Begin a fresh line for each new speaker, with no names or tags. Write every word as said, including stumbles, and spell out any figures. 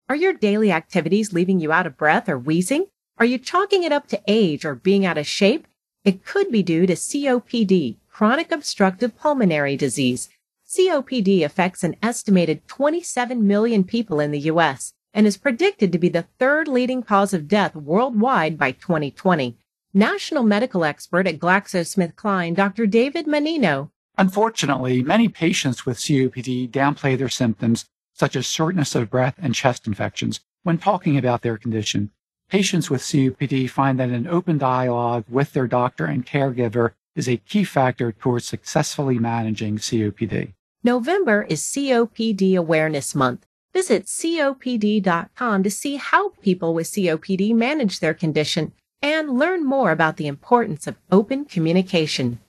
Are your daily activities leaving you out of breath or wheezing? Are you chalking it up to age or being out of shape? It could be due to C O P D, chronic obstructive pulmonary disease. C O P D affects an estimated twenty-seven million people in the U S and is predicted to be the third leading cause of death worldwide by twenty twenty. National medical expert at GlaxoSmithKline, Doctor David Menino.
Unfortunately, many patients with C O P D downplay their symptoms, such as shortness of breath and chest infections, when talking about their condition. Patients with C O P D find that an open dialogue with their doctor and caregiver is a key factor towards successfully managing C O P D.
November is C O P D Awareness Month. Visit C O P D dot com to see how people with C O P D manage their condition and learn more about the importance of open communication.